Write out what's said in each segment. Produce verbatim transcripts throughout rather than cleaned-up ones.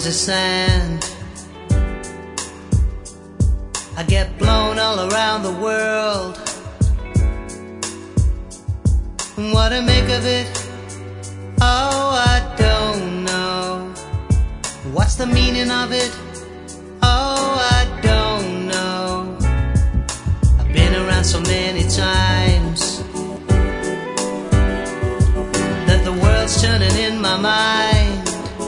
of sand. I get blown all around the world. What to make of it? Oh, I don't know. What's the meaning of it? Oh, I don't know. I've been around so many times that the world's turning in my mind.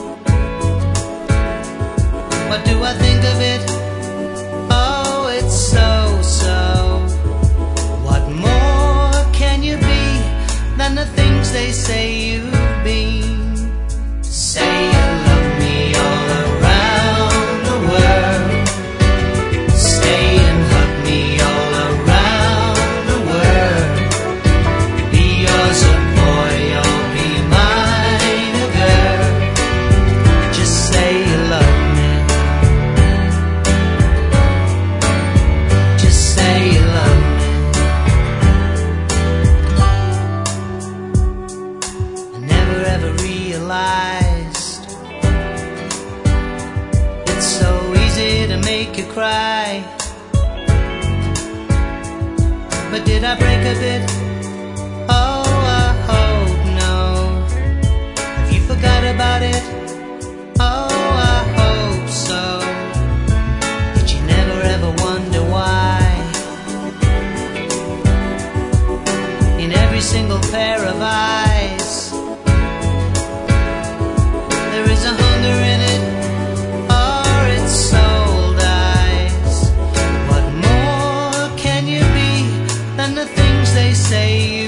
What do I think of it? Oh, it's so, so. What more can you be than the things they say you've been? Say you love me all around the world. Stay and hug me all around the world. Be yours a boy or be mine a girl. Just say you love me. Just say you love me. I never ever realized it's so easy to make you cry. But did I break a bit? Oh, I hope no. Have you forgot about it? Oh, I hope so. Did you never ever wonder why in every single pair of eyes there is a hunger in it, or its sold eyes? What more can you be than the things they say you